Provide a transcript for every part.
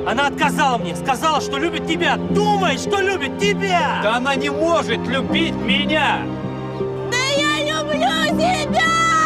Она отказала мне, сказала, что любит тебя. Думает, что любит тебя. Да она не может любить меня! Я люблю тебя!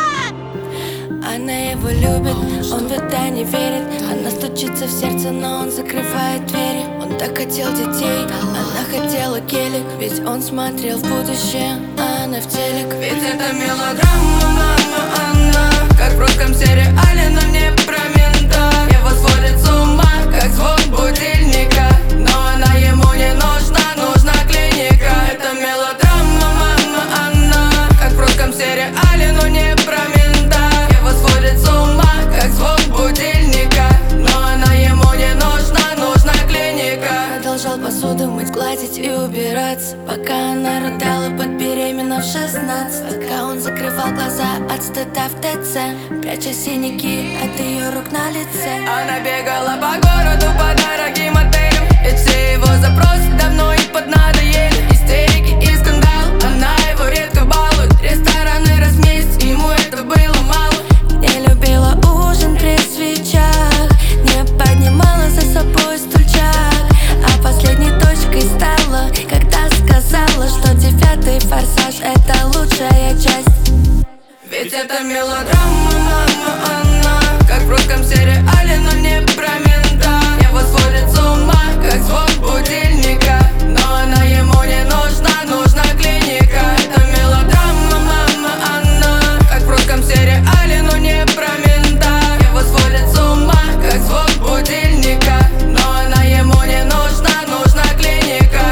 Она его любит, он в это не верит. Она стучится в сердце, но он закрывает двери. Он так хотел детей, она хотела гелик. Ведь он смотрел в будущее, а она в телек. Ведь это мелодрама, мама, она как в русском сериале, но не про мента. Его сводит с ума, как звон будильника. Но она ему не нужна, нужна клиника. Это мелодрама, мама, она как в русском сериале, но не про мента. Его сводит с ума, как звон будильника. Но она ему не нужна, нужна клиника. Продолжал посуду мыть, гладить и убираться, пока она рыдала под беременна в 16. Пока он закрывал глаза от стыда в ТЦ, пряча синяки от ее рук на лице. Она бегала по городу по дорогим отелям, ведь все его запросы давно ей поднадоели. Истерики и скандал, она его редко балует. Рестораны раз в месяц, ему это было мало. Не любила ужин при свечах, не поднимала за собой стульчак. А последней точкой стала, когда сказала, что 9-й форсаж — это лучшая часть. Ведь это мелодрама, мама, она как в русском сериале, но не про мента. Его сводит с ума, как звон будильника. Но она ему не нужна, нужна клиника. Это мелодрама, мама, она как в русском сериале, но не про мента. Его сводит с ума, как звон будильника. Но она ему не нужна, нужна клиника.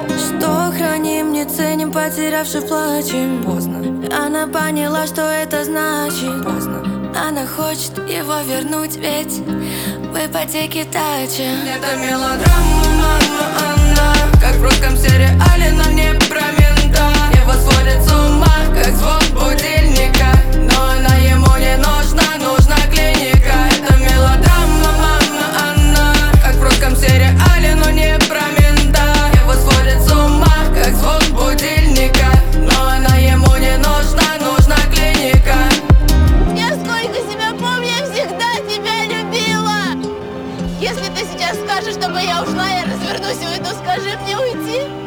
Что храним, не ценим, потерявши плачем. Поздно. Она поняла, что это значит. Поздно. Она хочет его вернуть, ведь в ипотеке дача. Это мелодрама, мама, она как в русском сериале, но не про мента. Его сводит с ума, как звон будильника. Но она ему не нужна, нужна клиника. Это мелодрама, мама, она как в русском сериале, но не про мента. Его сводит с ума, как звон будильника. Но она ему не нужна, нужна клиника. Я сколько себя помню, я всегда тебя любила. Если ты сейчас скажешь, чтобы я ушла, я развернусь и уйду. Скажи мне уйти.